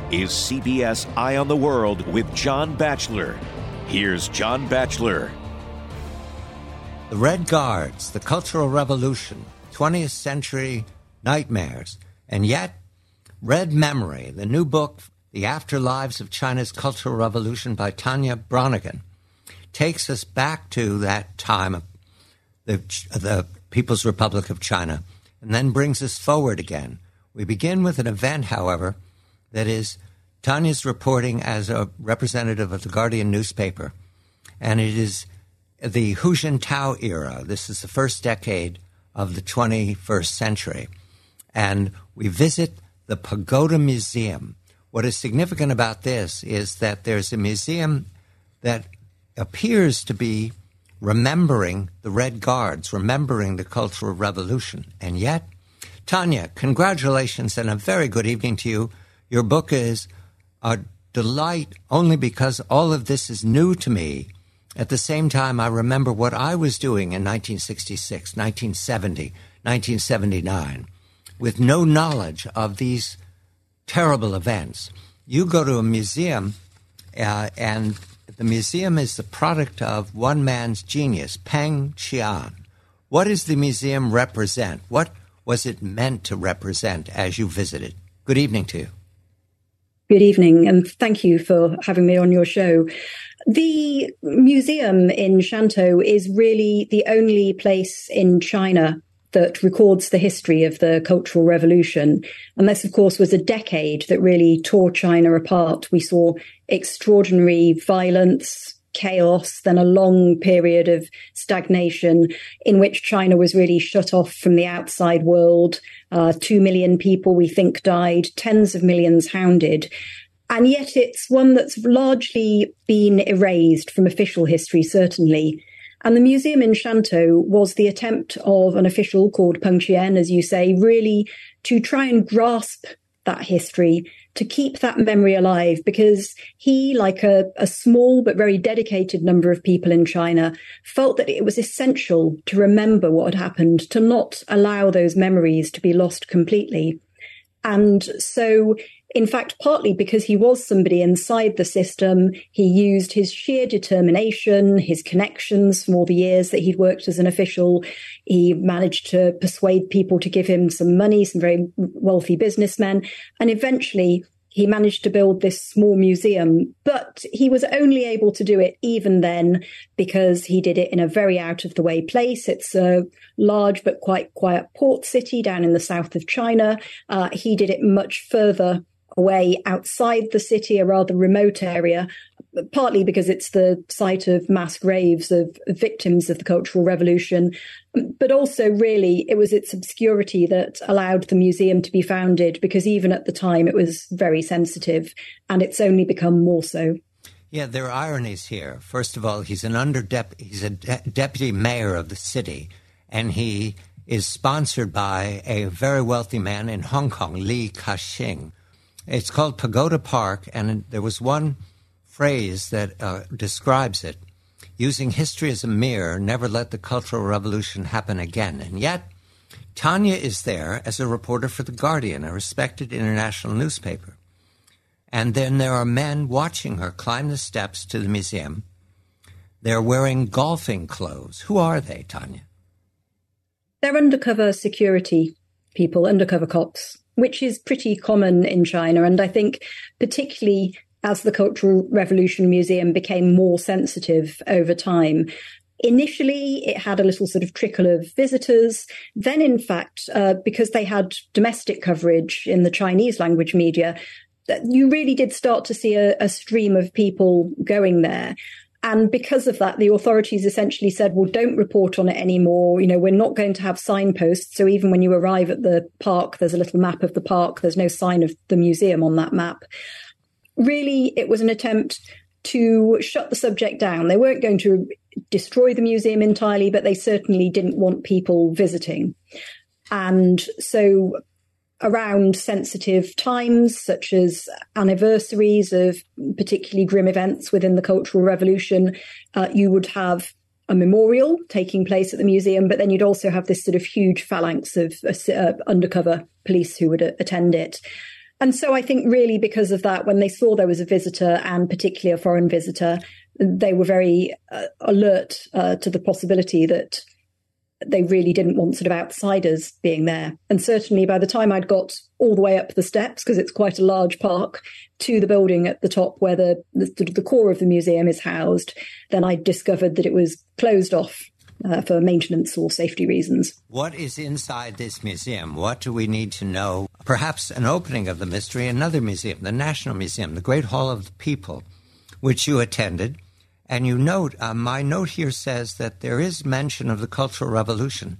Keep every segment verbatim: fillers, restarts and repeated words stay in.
is C B S Eye on the World with John Batchelor. Here's John Batchelor. The Red Guards, the Cultural Revolution, twentieth century nightmares, and yet Red Memory, the new book, The Afterlives of China's Cultural Revolution by Tanya Bronigan, takes us back to that time of the, the People's Republic of China and then brings us forward again. We begin with an event, however, that is Tanya's reporting as a representative of the Guardian newspaper, and it is the Hu Jintao era. This is the first decade of the twenty-first century. And we visit the Pagoda Museum. What is significant about this is that there's a museum that appears to be remembering the Red Guards, remembering the Cultural Revolution. And yet, Tanya, congratulations and a very good evening to you. Your book is a delight only because all of this is new to me. At the same time, I remember what I was doing in nineteen sixty-six, nineteen seventy, nineteen seventy-nine, with no knowledge of these terrible events. You go to a museum, uh, and the museum is the product of one man's genius, Peng Qian. What does the museum represent? What was it meant to represent as you visited? Good evening to you. Good evening, and thank you for having me on your show. The museum in Shantou is really the only place in China that records the history of the Cultural Revolution. And this, of course, was a decade that really tore China apart. We saw extraordinary violence, chaos, then a long period of stagnation in which China was really shut off from the outside world. Uh, two million people, we think, died, tens of millions hounded. And yet it's one that's largely been erased from official history, certainly. And the museum in Shantou was the attempt of an official called Peng Qian, as you say, really to try and grasp that history, to keep that memory alive, because he, like a, a small but very dedicated number of people in China, felt that it was essential to remember what had happened, to not allow those memories to be lost completely. And so, in fact, partly because he was somebody inside the system, he used his sheer determination, his connections from all the years that he'd worked as an official. He managed to persuade people to give him some money, some very wealthy businessmen. And eventually, he managed to build this small museum. But he was only able to do it even then because he did it in a very out-of-the-way place. It's a large but quite quiet port city down in the south of China. Uh, he did it much further away outside the city, a rather remote area, partly because it's the site of mass graves of victims of the Cultural Revolution. But also, really, it was its obscurity that allowed the museum to be founded, because even at the time it was very sensitive, and it's only become more so. Yeah, there are ironies here. First of all, he's an under he's a de- deputy mayor of the city, and he is sponsored by a very wealthy man in Hong Kong, Li Ka-shing. It's called Pagoda Park, and there was one phrase that uh, describes it: using history as a mirror, never let the Cultural Revolution happen again. And yet, Tanya is there as a reporter for The Guardian, a respected international newspaper. And then there are men watching her climb the steps to the museum. They're wearing golfing clothes. Who are they, Tanya? They're undercover security people, undercover cops, which is pretty common in China. And I think particularly as the Cultural Revolution Museum became more sensitive over time, initially it had a little sort of trickle of visitors. Then, in fact, uh, because they had domestic coverage in the Chinese language media, you really did start to see a, a stream of people going there. And because of that, the authorities essentially said, well, don't report on it anymore. You know, we're not going to have signposts. So even when you arrive at the park, there's a little map of the park. There's no sign of the museum on that map. Really, it was an attempt to shut the subject down. They weren't going to destroy the museum entirely, but they certainly didn't want people visiting. And so around sensitive times, such as anniversaries of particularly grim events within the Cultural Revolution, uh, you would have a memorial taking place at the museum, but then you'd also have this sort of huge phalanx of uh, undercover police who would uh, attend it. And so I think really because of that, when they saw there was a visitor, and particularly a foreign visitor, they were very uh, alert uh, to the possibility that they really didn't want sort of outsiders being there. And certainly by the time I'd got all the way up the steps, because it's quite a large park, to the building at the top where the, the, the core of the museum is housed, then I discovered that it was closed off uh, for maintenance or safety reasons. What is inside this museum? What do we need to know? Perhaps an opening of the mystery, another museum, the National Museum, the Great Hall of the People, which you attended. And you note, uh, my note here says that there is mention of the Cultural Revolution,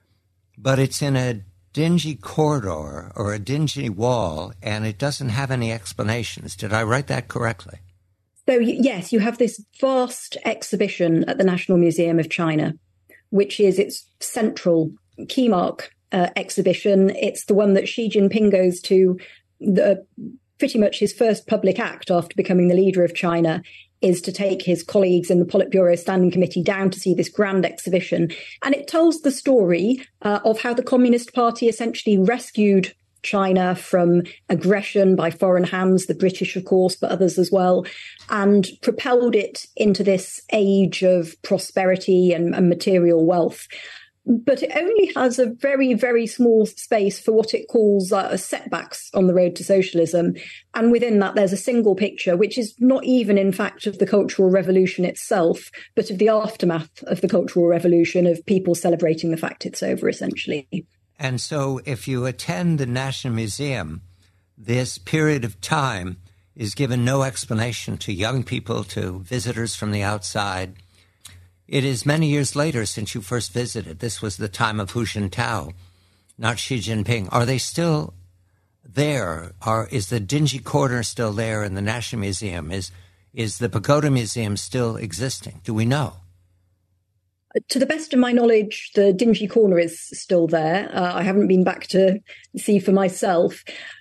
but it's in a dingy corridor or a dingy wall, and it doesn't have any explanations. Did I write that correctly? So, yes, you have this vast exhibition at the National Museum of China, which is its central key mark uh, exhibition. It's the one that Xi Jinping goes to, the, pretty much his first public act after becoming the leader of China, is to take his colleagues in the Politburo Standing Committee down to see this grand exhibition. And it tells the story uh, of how the Communist Party essentially rescued China from aggression by foreign hands, the British, of course, but others as well, and propelled it into this age of prosperity and, and material wealth. But it only has a very, very small space for what it calls uh, setbacks on the road to socialism. And within that, there's a single picture, which is not even, in fact, of the Cultural Revolution itself, but of the aftermath of the Cultural Revolution, of people celebrating the fact it's over, essentially. And so if you attend the National Museum, this period of time is given no explanation to young people, to visitors from the outside. It is many years later since you first visited. This was the time of Hu Jintao, not Xi Jinping. Are they still there? Are, is the dingy corner still there in the National Museum? Is, is the Pagoda Museum still existing? Do we know? To the best of my knowledge, the dingy corner is still there. Uh, I haven't been back to see for myself.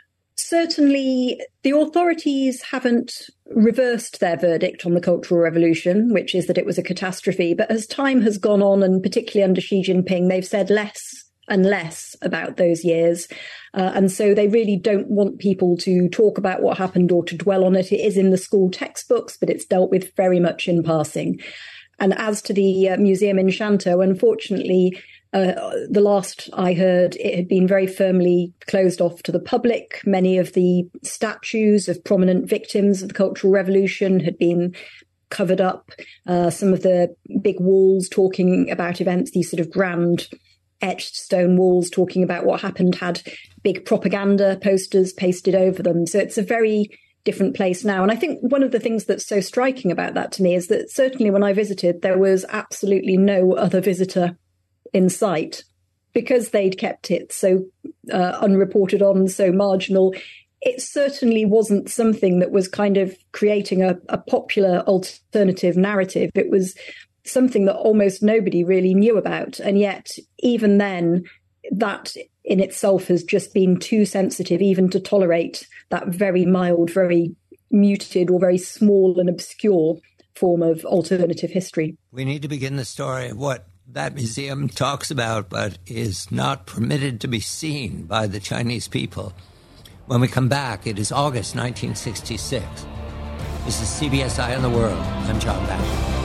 Certainly, the authorities haven't reversed their verdict on the Cultural Revolution, which is that it was a catastrophe. But as time has gone on, and particularly under Xi Jinping, they've said less and less about those years. Uh, and so they really don't want people to talk about what happened or to dwell on it. It is in the school textbooks, but it's dealt with very much in passing. And as to the uh, museum in Shantou, unfortunately, Uh, the last I heard, it had been very firmly closed off to the public. Many of the statues of prominent victims of the Cultural Revolution had been covered up. Uh, some of the big walls talking about events, these sort of grand etched stone walls talking about what happened, had big propaganda posters pasted over them. So it's a very different place now. And I think one of the things that's so striking about that to me is that certainly when I visited, there was absolutely no other visitor in sight, because they'd kept it so uh, unreported on, so marginal. It certainly wasn't something that was kind of creating a, a popular alternative narrative. It was something that almost nobody really knew about. And yet, even then, that in itself has just been too sensitive even to tolerate that very mild, very muted or very small and obscure form of alternative history. We need to begin the story of what that museum talks about, but is not permitted to be seen by the Chinese people. When we come back, it is August nineteen sixty-six. This is C B S Eye on the World. I'm John Batchelor.